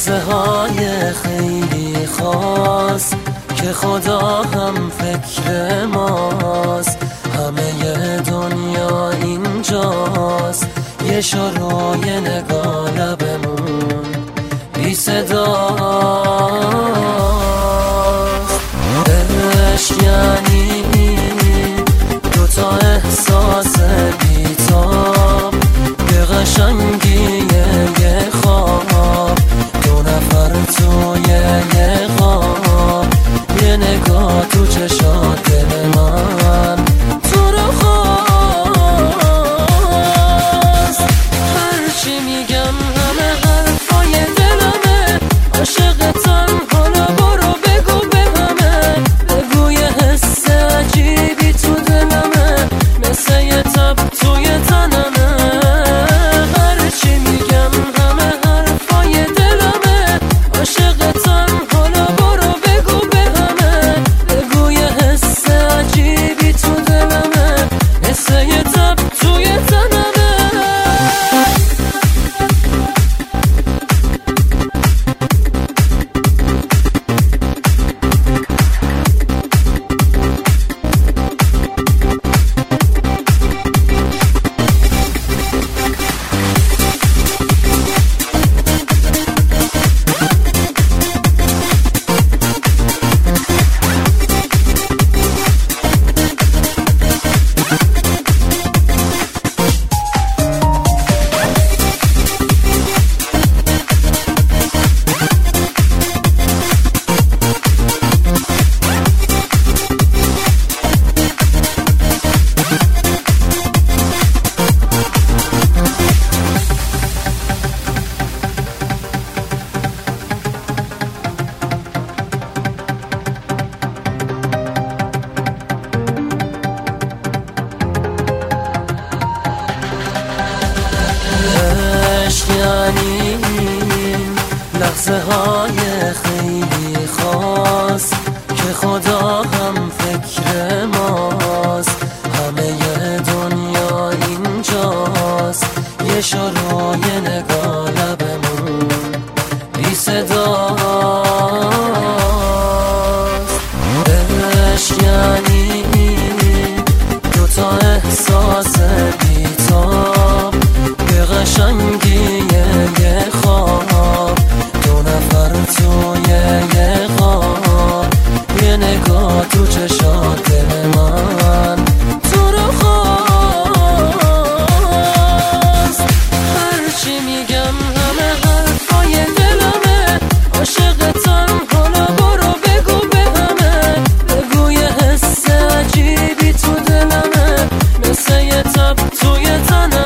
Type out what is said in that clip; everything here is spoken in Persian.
لحظه های خیلی خاص که خدا هم فکر ماست، همه دنیا اینجاست، یه شروع یه نگاه لبمون بی صداست. عشق یعنی دوتا احساس بی‌تاب، یه قشنگی یه خواب، دو نفر توی یه خواب، یه نگاه تو چشات دل من تو رو خواست. هرچی میگم همه حرفای دلمه، عاشقتم حالا برو بگو به همه، بگو یه حس عجیبی تو دلمه، مثل یه تب توی تنمه. هرچی میگم همه حرفای دلمه، عاشقتم حالا برو بگو به همه، بگو یه حس عجیبی تو دلمه، مثل یه تب توی تنمه. یعنی لحظه های خیلی خاص که خدا هم فکر ماست، همه دنیا اینجاست، یه شروع یه نگاه لبمون بی صداست. عشق یعنی دوتا احساس بی‌تاب، یه قشنگی یه خواب، دو نفر توی یه خواب، یه نگاه تو چشات دل من تو رو خواست. هرچی میگم همه حرفای دلمه، عاشقتم حالا برو بگو به همه، بگو یه حس عجیبی تو دلمه، مثل یه تب توی تنمه.